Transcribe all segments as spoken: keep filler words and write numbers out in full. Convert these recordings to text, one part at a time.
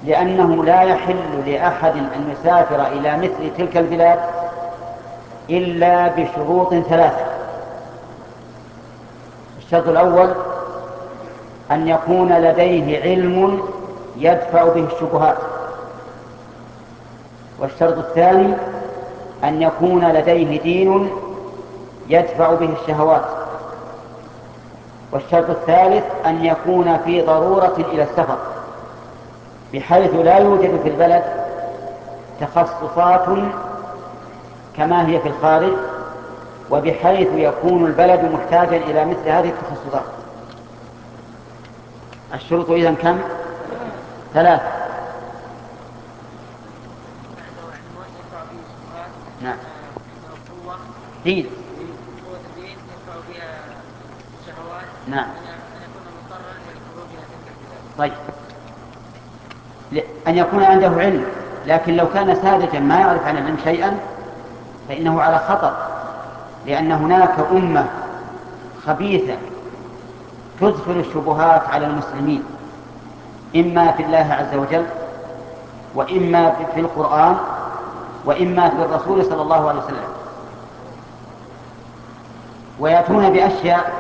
لأنه لا يحل لأحد أن يسافر إلى مثل تلك البلاد إلا بشروط ثلاثة. الشرط الأول أن يكون لديه علم يدفع به الشبهات، والشرط الثاني أن يكون لديه دين يدفع به الشهوات، والشرط الثالث أن يكون في ضرورة إلى السفر بحيث لا يوجد في البلد تخصصات كما هي في الخارج، وبحيث يكون البلد محتاجا إلى مثل هذه التخصصات. الشروط إذن كم؟ ثلاثة. نعم. دين. نعم. طيب، أن يكون عنده علم، لكن لو كان ساذجا ما يعرف عن العلم شيئا فإنه على خطر، لأن هناك أمة خبيثة تدخل الشبهات على المسلمين، إما في الله عز وجل، وإما في القرآن، وإما في الرسول صلى الله عليه وسلم، ويأتون بأشياء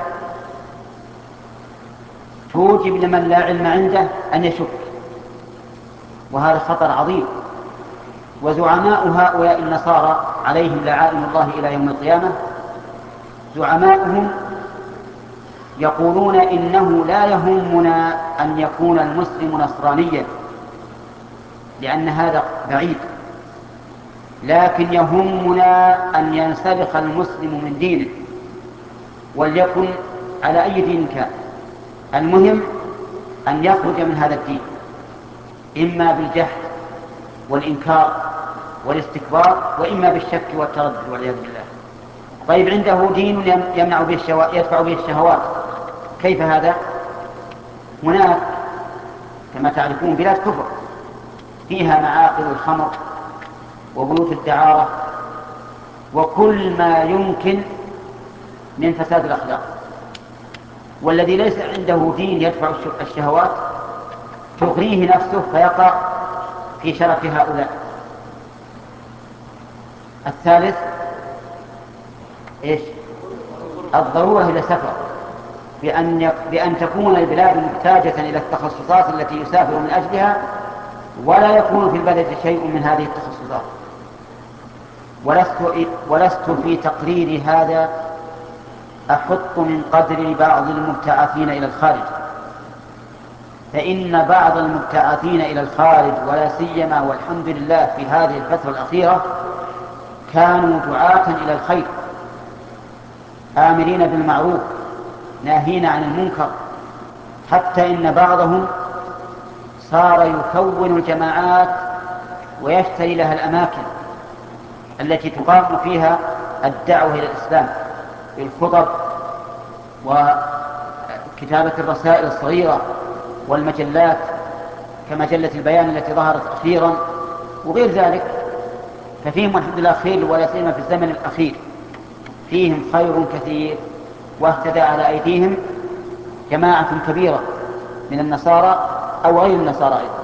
توجب لمن لا علم عنده أن يشك، وهذا خطر عظيم. وزعماء هؤلاء النصارى عليهم لعائن الله إلى يوم القيامة، زعماؤهم يقولون إنه لا يهمنا أن يكون المسلم نصرانيا لأن هذا بعيد، لكن يهمنا أن ينسلخ المسلم من دينه وليكن على أي دين كان، المهم أن يخرج من هذا الدين إما بالجهل والإنكار والاستكبار، وإما بالشك والتردد والعياذ بالله. طيب، عنده دين يمنع به الشهوات، يدفع به الشهوات، كيف هذا؟ هناك كما تعرفون بلاد كفر فيها معاقل الخمر وبيوت الدعارة وكل ما يمكن من فساد الأخلاق، والذي ليس عنده دين يدفع الشهوات تغريه نفسه فيقع في شرف هؤلاء. الثالث إيش؟ الضرورة إلى سفر، بأن, بأن تكون البلاد محتاجة إلى التخصصات التي يسافر من أجلها، ولا يكون في البلد شيء من هذه التخصصات. ولست, ولست في تقرير هذا أحط من قدر بعض المبتعثين إلى الخارج، فإن بعض المبتعثين إلى الخارج ولا سيما والحمد لله في هذه الفترة الأخيرة كانوا دعاة إلى الخير، آمرين بالمعروف ناهين عن المنكر، حتى إن بعضهم صار يكون الجماعات ويشتري لها الأماكن التي تقام فيها الدعوة إلى الإسلام بالخطب وكتابة الرسائل الصغيرة والمجلات كمجلة البيان التي ظهرت أخيرا وغير ذلك. ففيهم الحمد لله خير، ولا سيما في الزمن الأخير فيهم خير كثير، واهتدى على أيديهم جماعة كبيرة من النصارى أو غير النصارى أيضا.